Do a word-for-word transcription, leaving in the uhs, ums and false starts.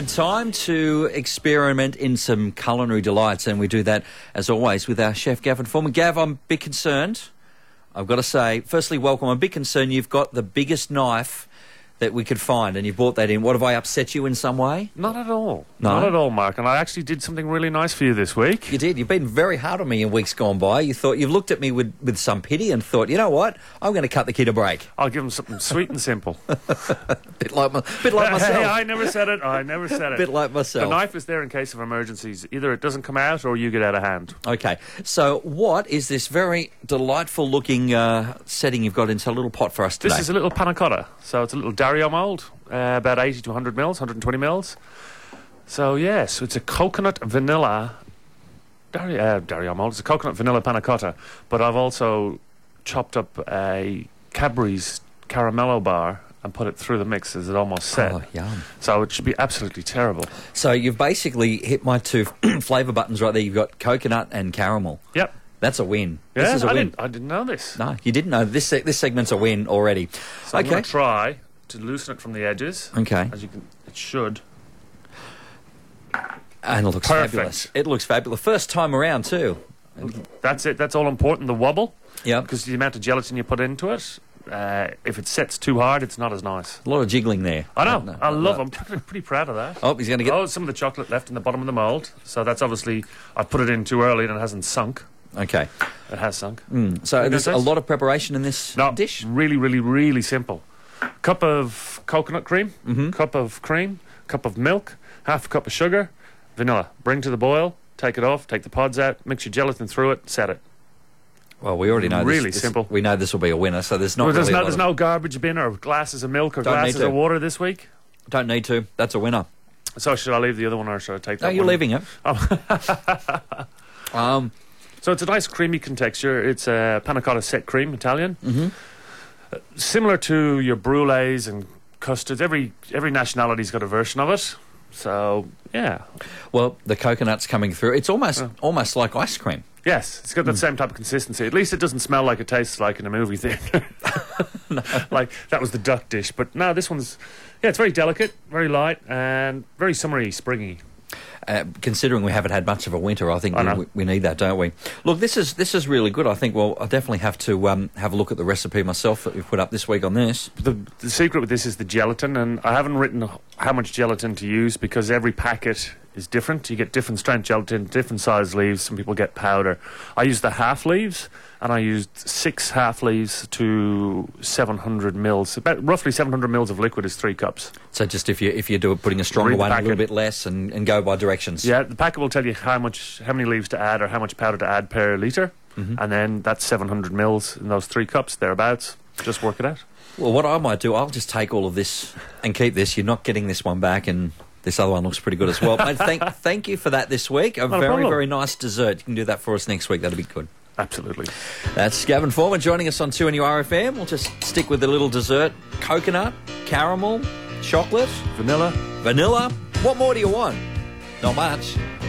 Time to experiment in some culinary delights, and we do that, as always, with our chef, Gavin Foreman. Gav, I'm a bit concerned. I've got to say, firstly, welcome. I'm a bit concerned you've got the biggest knife that we could find, and you brought that in. What, have I upset you in some way? Not at all. No? Not at all, Mark. And I actually did something really nice for you this week. You did. You've been very hard on me in weeks gone by. You thought you've looked at me with, with some pity and thought, you know what? I'm going to cut the kid a break. I'll give him something sweet and simple. bit like my, bit like myself. Hey, I never said it. I never said it. Bit like myself. The knife is there in case of emergencies. Either it doesn't come out or you get out of hand. Okay. So what is this very delightful-looking uh, setting you've got into a little pot for us today? This is a little panna cotta. So it's a little Dario mould. Uh, about eighty to one hundred mils, one hundred twenty mils. So, yes, so it's a coconut vanilla Dario, uh, Dario mould. It's a coconut vanilla panna cotta. But I've also chopped up a Cadbury's caramello bar and put it through the mix as it almost set. Oh, yum. So it should be absolutely terrible. So you've basically hit my two flavour buttons right there. You've got coconut and caramel. Yep. That's a win. Yeah, this is a I win. Didn't, I didn't know this. No, you didn't know. This se- this segment's a win already. So I'm okay. going to try to loosen it from the edges. Okay. As you can, it should. And it looks Perfect. fabulous. It looks fabulous. First time around, too. That's it. That's all important, the wobble. Yeah. Because the amount of gelatin you put into it, uh, if it sets too hard, it's not as nice. A lot of jiggling there. I know. No, I love no. I'm pretty, pretty proud of that. Oh, he's going to get... Oh, some of the chocolate left in the bottom of the mould. So that's obviously... I put it in too early and it hasn't sunk. Okay. It has sunk. Mm. So there's a lot of preparation in this no, dish? really, really, really simple. Cup of coconut cream, mm-hmm. cup of cream, cup of milk, half a cup of sugar, vanilla. Bring to the boil, take it off, take the pods out, mix your gelatin through it, set it. Well, we already know really this, this, simple. We know this will be a winner, so there's not well, there's really no, a lot there's of... no garbage bin or glasses of milk or Don't need glasses to. of water this week. Don't need to. That's a winner. So should I leave the other one or should I take that No, you're one? leaving it. Oh. um, so it's a nice creamy texture. It's a panna cotta set cream, Italian. mm-hmm. Uh, similar to your brulees and custards. Every every nationality's got a version of it. So, yeah. Well, the coconut's coming through. It's almost Oh. almost like ice cream. Yes, it's got that mm. same type of consistency. At least it doesn't smell like it tastes like in a movie theatre. no. Like, that was the duck dish. But no, this one's... Yeah, it's very delicate, very light, and very summery, springy. Uh, considering we haven't had much of a winter, I think I we, we need that, don't we? Look, this is this is really good. I think, well, I definitely have to um, have a look at the recipe myself that we've put up this week on this. The, the secret with this is the gelatin, and I haven't written how much gelatin to use because every packet is different. You get different strength gelatin, different size leaves. Some people get powder. I used the half leaves, and I used six half leaves to seven hundred mils. About roughly seven hundred mils of liquid is three cups. So just if you if you do it, putting a stronger Read the one, a packet. little bit less, and, and go by directions. Yeah, the packet will tell you how much, how many leaves to add or how much powder to add per litre, mm-hmm. and then that's seven hundred mils in those three cups thereabouts. Just work it out. Well, what I might do, I'll just take all of this and keep this. You're not getting this one back, and this other one looks pretty good as well. Mate, thank thank you for that this week. A Not a very problem. very nice dessert. You can do that for us next week. That'll be good. Absolutely. That's Gavin Foreman joining us on two N U R F M. We'll just stick with the little dessert: coconut, caramel, chocolate, Vanilla. vanilla. What more do you want? Not much.